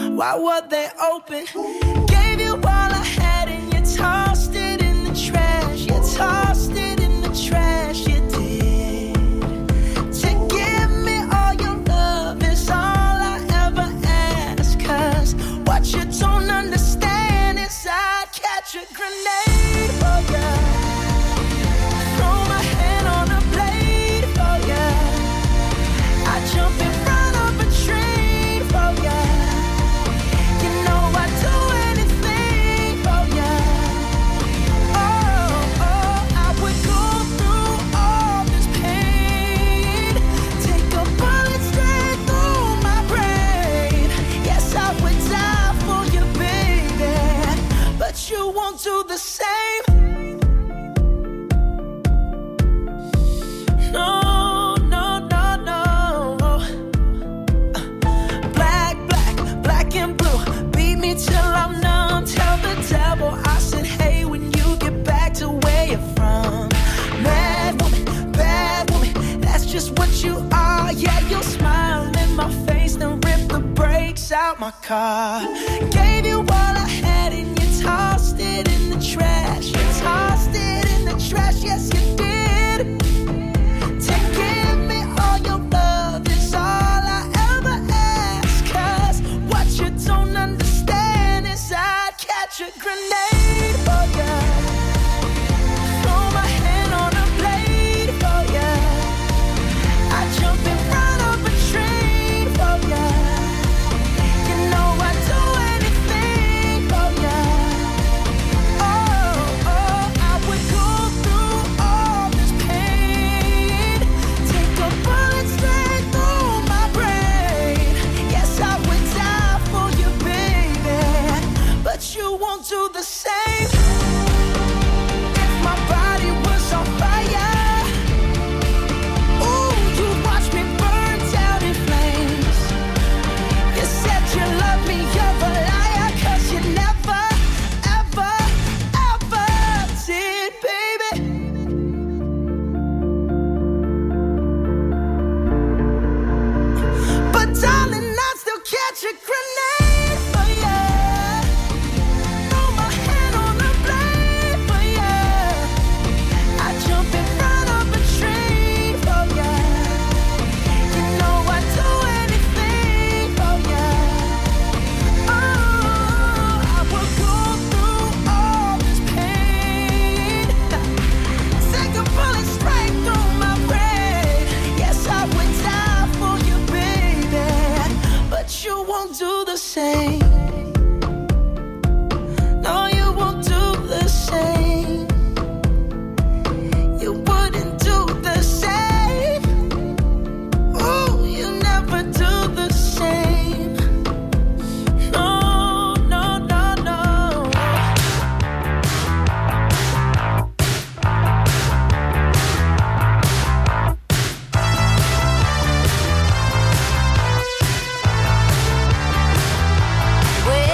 Why were they open? Gave you all I had and you tossed it in the trash. You tossed it in the trash, you did. To give me all your love is all I ever ask. 'Cause what you don't understand is I'd catch a grenade for ya. Throw my hand on a blade for ya. I'd jump in front of a train for ya. You know I'd do anything for ya. Oh, I would go through all this pain. Take a bullet straight through my brain. Yes, I would die for you, baby. But you won't do the same. No, no, no, no. Black and blue. Beat me till I'm numb. Tell the devil I said, hey, when you get back to where you're from. Mad woman, bad woman, that's just what you are. Yeah, you'll smile in my face, then rip the brakes out my car. Gave you all I had and you tossed it in the trash. You tossed it in the trash, yes you did. To give me all your love is all I ever ask. 'Cause what you don't understand is I'd catch a grenade for ya. Throw my hand on a blade for ya. I'd jump in front of a train for ya. You know I'd do anything for ya. Oh, I would go through all this pain. Take a bullet straight through my brain. Yes, I would die for you, baby. But you won't do the same. If my body was on fire, ooh, you watch me burn down in flames. You said you love me, you're a liar. 'Cause you never, ever, ever did, baby. But darling, I'd still catch a grenade for ya. Throw my hand on a blade for ya. I'd jump in front of a train for ya. You know I'd do anything for ya. Oh, I would go through all this pain. Take a bullet straight through my brain. Yes, I would die for you, baby. But you won't do the same. No, you won't do the same. You wouldn't do the same. Ooh, you never do the same. No, no, no, no. When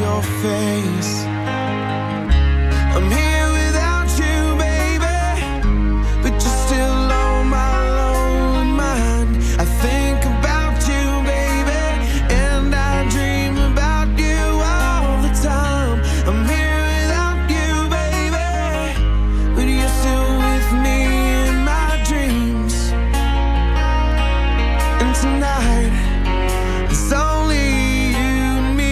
your face. I'm here without you, baby, but you're still on my lonely mind. I think about you, baby, and I dream about you all the time. I'm here without you, baby, but you're still with me in my dreams. And tonight, it's only you and me.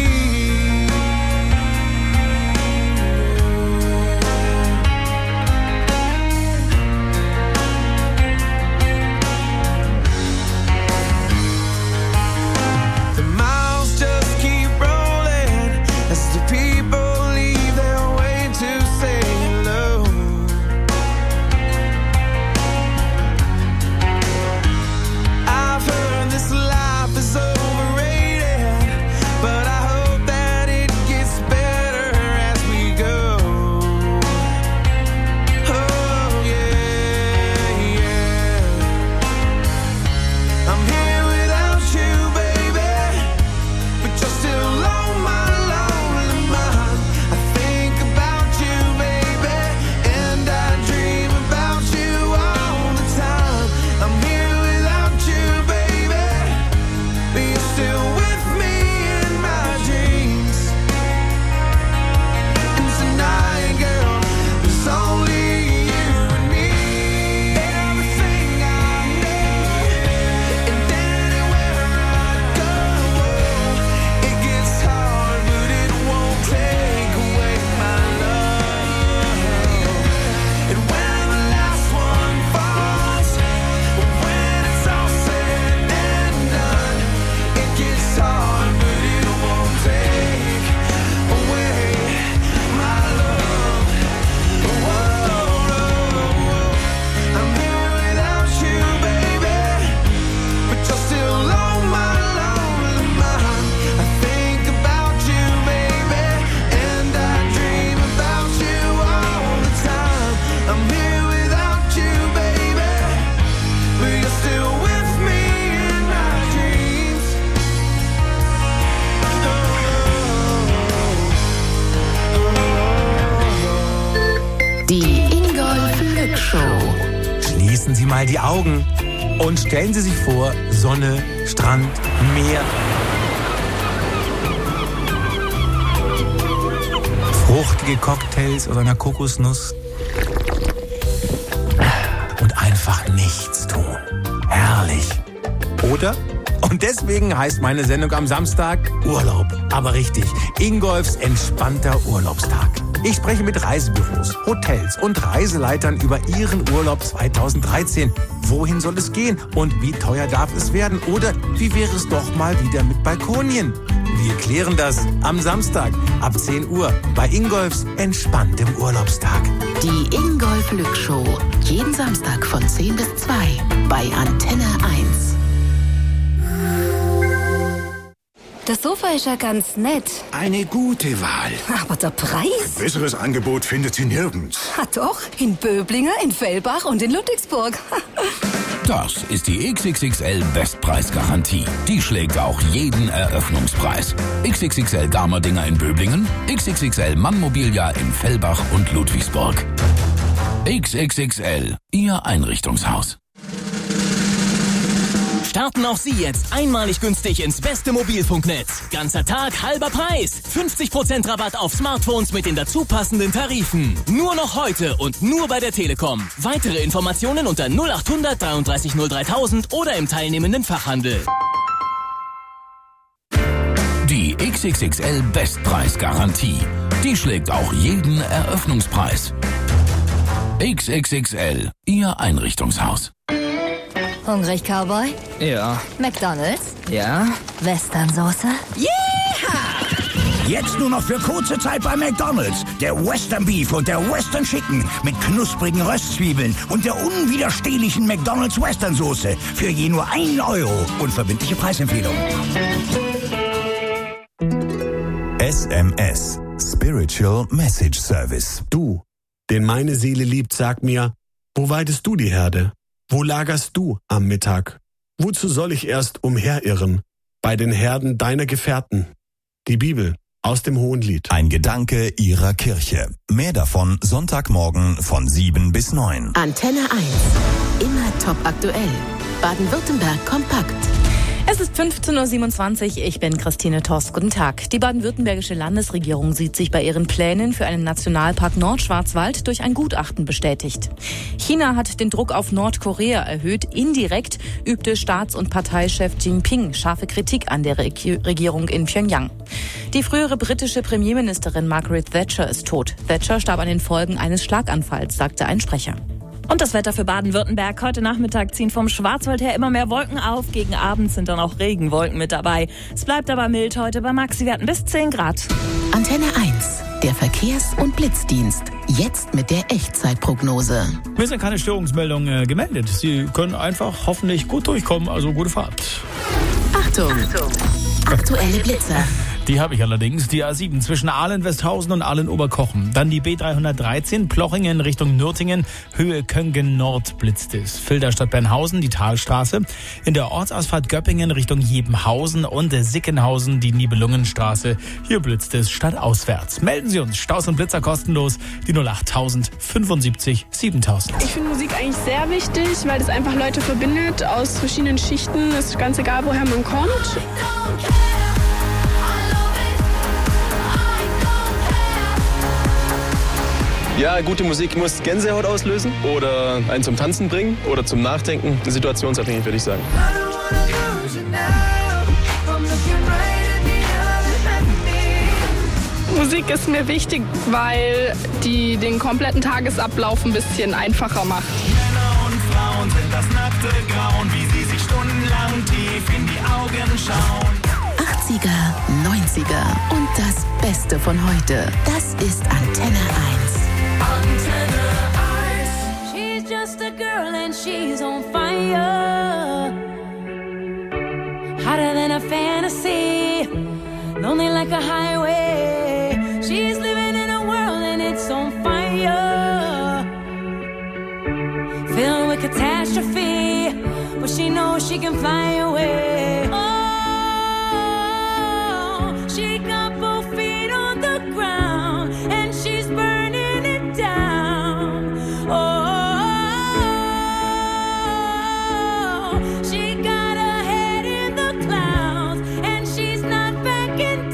The miles just keep rolling as the people leave their way to say hello. I've heard this life is overrated, but I hope that it gets better as we go. Oh yeah, yeah. I'm here without you, baby, but you're still on my lonely mind. I think about you, baby, and I dream about you all the time. I'm here without you, baby, but you're still with me in my dreams. And tonight, girl, there's only you and me. Everything I need, and anywhere I go, it gets hard, but it won't take away my love. And when the last one falls, when it's all said and done, it gets hard, but it won't take away my love. Whoa, I'm here without you, baby, but you're still on my lonely mind. I think about you, baby, and I dream about you all the time. I'm here without you, baby, but you're still with me in my dreams. Die Ingolf Lück Show. Schließen Sie mal die Augen und stellen Sie sich vor, Sonne, Strand, Meer. Fruchtige Cocktails oder eine Kokosnuss. Und einfach nichts tun. Herrlich. Oder? Und deswegen heißt meine Sendung am Samstag Urlaub. Aber richtig, Ingolfs entspannter Urlaubstag. Ich spreche mit Reisebüros, Hotels und Reiseleitern über ihren Urlaub 2013. Wohin soll es gehen und wie teuer darf es werden? Oder wie wäre es doch mal wieder mit Balkonien? Wir klären das am Samstag ab 10 Uhr bei Ingolfs entspanntem Urlaubstag. Die Ingolf Lück Show. Jeden Samstag von 10 bis 2 bei Antenne 1. Das Sofa ist ja ganz nett. Eine gute Wahl. Aber der Preis? Besseres Angebot findet sie nirgends. Hat doch. In Böblingen, in Fellbach und in Ludwigsburg. Das ist die XXXL Bestpreisgarantie. Die schlägt auch jeden Eröffnungspreis. XXXL Garmerdinger in Böblingen, XXXL Mannmobilia in Fellbach und Ludwigsburg. XXXL, Ihr Einrichtungshaus. Starten auch Sie jetzt einmalig günstig ins beste Mobilfunknetz. Ganzer Tag, halber Preis. 50% Rabatt auf Smartphones mit den dazu passenden Tarifen. Nur noch heute und nur bei der Telekom. Weitere Informationen unter 0800 33 03000 oder im teilnehmenden Fachhandel. Die XXXL Bestpreisgarantie. Die schlägt auch jeden Eröffnungspreis. XXXL, Ihr Einrichtungshaus. Hungrig, Cowboy? Ja. McDonald's? Ja? Westernsoße? Jetzt nur noch für kurze Zeit bei McDonald's. Der Western Beef und der Western Chicken mit knusprigen Röstzwiebeln und der unwiderstehlichen McDonald's Western Soße für je nur 1 Euro. Unverbindliche Preisempfehlung. SMS. Spiritual Message Service. Du, den meine Seele liebt, sag mir, wo weidest du die Herde? Wo lagerst du am Mittag? Wozu soll ich erst umherirren? Bei den Herden deiner Gefährten. Die Bibel aus dem Hohenlied. Ein Gedanke Ihrer Kirche. Mehr davon Sonntagmorgen von 7 bis 9. Antenne 1. Immer top aktuell. Baden-Württemberg kompakt. Es ist 15.27 Uhr, ich bin Christine Tost. Guten Tag. Die baden-württembergische Landesregierung sieht sich bei ihren Plänen für einen Nationalpark Nordschwarzwald durch ein Gutachten bestätigt. China hat den Druck auf Nordkorea erhöht. Indirekt übte Staats- und Parteichef Jinping scharfe Kritik an der Regierung in Pyongyang. Die frühere britische Premierministerin Margaret Thatcher ist tot. Thatcher starb an den Folgen eines Schlaganfalls, sagte ein Sprecher. Und das Wetter für Baden-Württemberg. Heute Nachmittag ziehen vom Schwarzwald her immer mehr Wolken auf. Gegen Abend sind dann auch Regenwolken mit dabei. Es bleibt aber mild heute bei Maxi-Werten bis 10 Grad. Antenne 1, der Verkehrs- und Blitzdienst. Jetzt mit der Echtzeitprognose. Mir sind keine Störungsmeldungen gemeldet. Sie können einfach hoffentlich gut durchkommen, also gute Fahrt. Achtung. Aktuelle Blitzer. Die habe ich allerdings. Die A7 zwischen Ahlen-Westhausen und Ahlen-Oberkochen. Dann die B313 Plochingen Richtung Nürtingen. Höhe Köngen-Nord blitzt es. Filderstadt-Bernhausen, die Talstraße. In der Ortsausfahrt Göppingen Richtung Jebenhausen und Sickenhausen die Nibelungenstraße. Hier blitzt es stadtauswärts. Melden Sie uns. Staus und Blitzer kostenlos. Die 08000 75 7000. Ich finde Musik eigentlich sehr wichtig, weil es einfach Leute verbindet aus verschiedenen Schichten. Es ist ganz egal, woher man kommt. Ja, gute Musik muss Gänsehaut auslösen oder einen zum Tanzen bringen oder zum Nachdenken. Situationsabhängig, würde ich sagen. Musik ist mir wichtig, weil die den kompletten Tagesablauf ein bisschen einfacher macht. Männer und Frauen sind das nackte Grauen, wie sie sich stundenlang tief in die Augen schauen. 80er, 90er und das Beste von heute. Das ist Antenne 1. Antenne 1. She's just a girl and she's on fire. Hotter than a fantasy. Lonely like a highway. She's living in a world and it's on fire. Filled with catastrophe. But she knows she can fly away. Oh, she got both feet on the ground and she's burning it down. Oh, she got her head in the clouds and she's not backing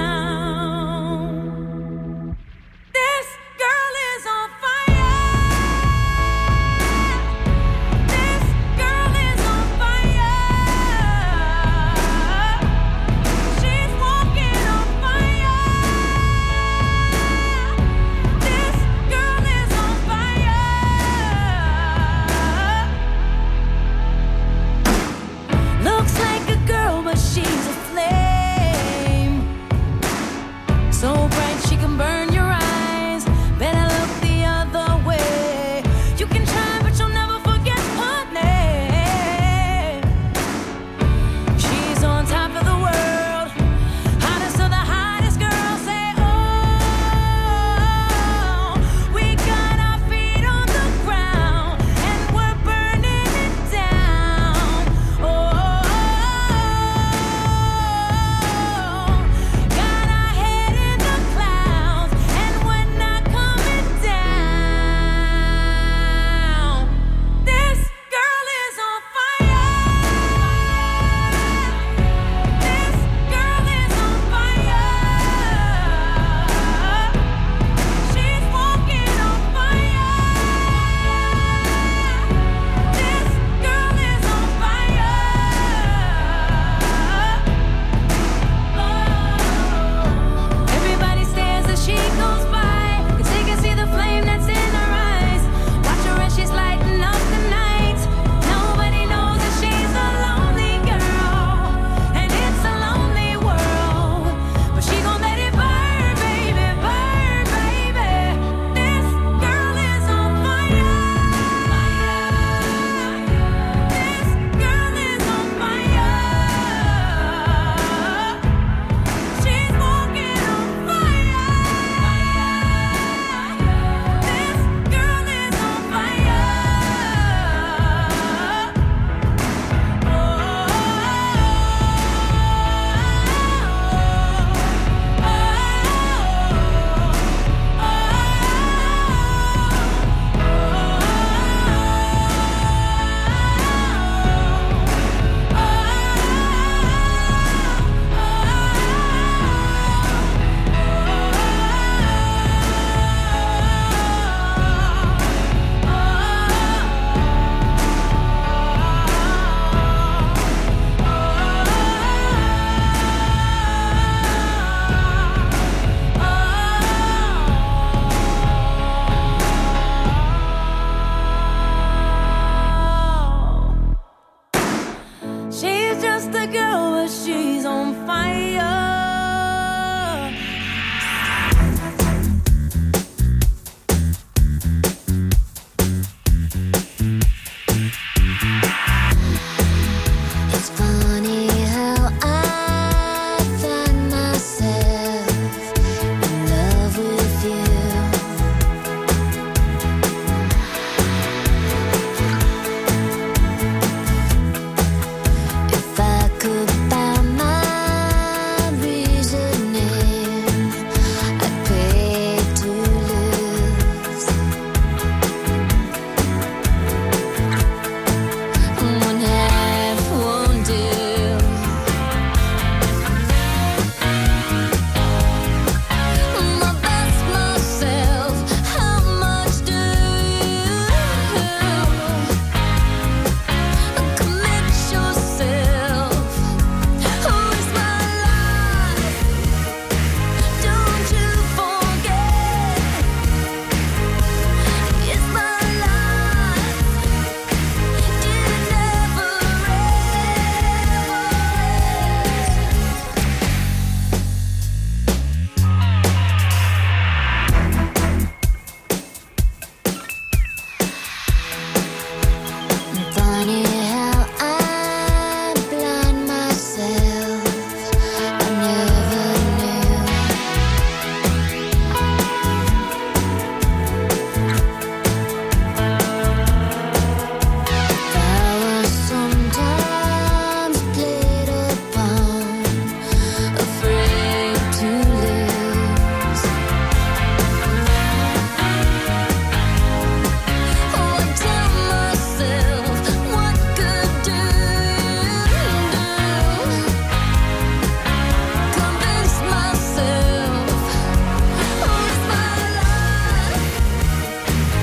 down. This girl is on fire. This girl is on fire. She's walking on fire. This girl is on fire. Looks like a girl, but she's a flame. So bright she can burn